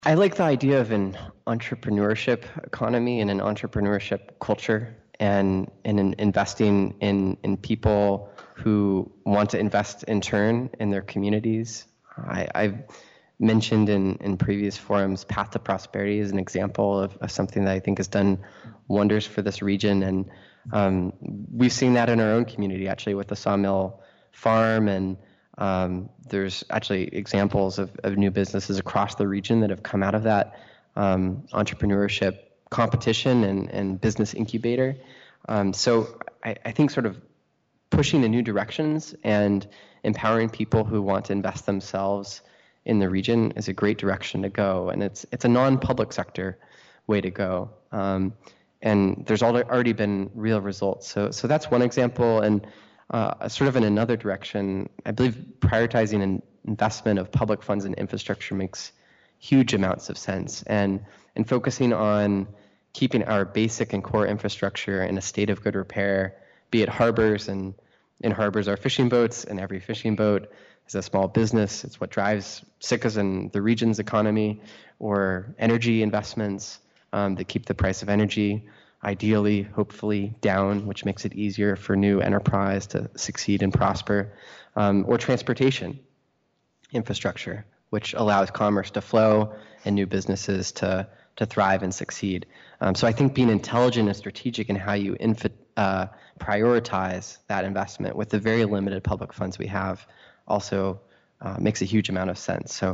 I like the idea of an entrepreneurship economy and an entrepreneurship culture and in investing in people who want to invest in turn in their communities. I've mentioned in previous forums, Path to Prosperity is an example of something that I think has done wonders for this region. And we've seen that in our own community, actually, with the Sawmill Farm. And there's actually examples of new businesses across the region that have come out of that entrepreneurship competition and business incubator. So I think sort of pushing in new directions and empowering people who want to invest themselves in the region is a great direction to go. And it's a non-public sector way to go. And there's already been real results. So that's one example. And sort of in another direction, I believe prioritizing an investment of public funds in infrastructure makes huge amounts of sense. And focusing on keeping our basic and core infrastructure in a state of good repair, be it harbors, and in harbors are fishing boats, and every fishing boat is a small business. It's what drives Sitka and the region's economy, or energy investments that keep the price of energy ideally, hopefully, down, which makes it easier for new enterprise to succeed and prosper, or transportation infrastructure, which allows commerce to flow and new businesses to thrive and succeed. So I think being intelligent and strategic in how you prioritize that investment with the very limited public funds we have also makes a huge amount of sense. So,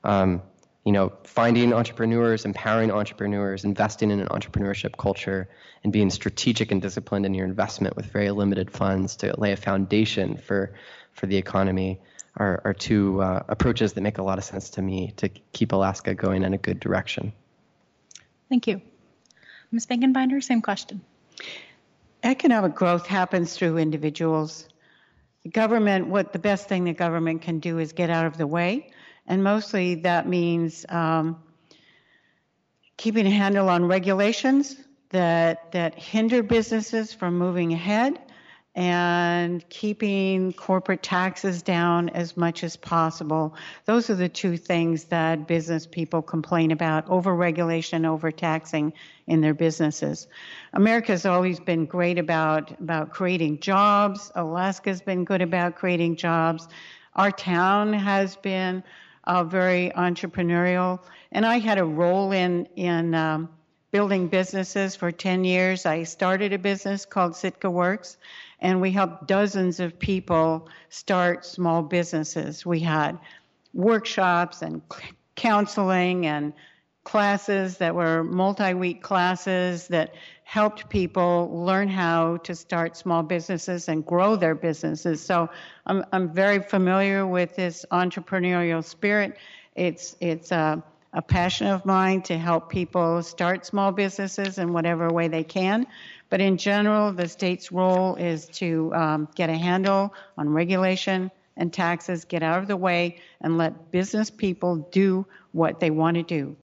finding entrepreneurs, empowering entrepreneurs, investing in an entrepreneurship culture, and being strategic and disciplined in your investment with very limited funds to lay a foundation for the economy are two approaches that make a lot of sense to me to keep Alaska going in a good direction. Thank you. Ms. Finkenbinder, same question. Economic growth happens through individuals. The best thing the government can do is get out of the way. And mostly that means keeping a handle on regulations that hinder businesses from moving ahead, and keeping corporate taxes down as much as possible. Those are the two things that business people complain about: over-regulation, overtaxing in their businesses. America's always been great about creating jobs. Alaska's been good about creating jobs. Our town has been very entrepreneurial. And I had a role in building businesses for 10 years. I started a business called Sitka Works, and we helped dozens of people start small businesses. We had workshops and counseling and classes that were multi-week classes that helped people learn how to start small businesses and grow their businesses. So I'm very familiar with this entrepreneurial spirit. It's a passion of mine to help people start small businesses in whatever way they can. But in general, the state's role is to get a handle on regulation and taxes, get out of the way, and let business people do what they want to do.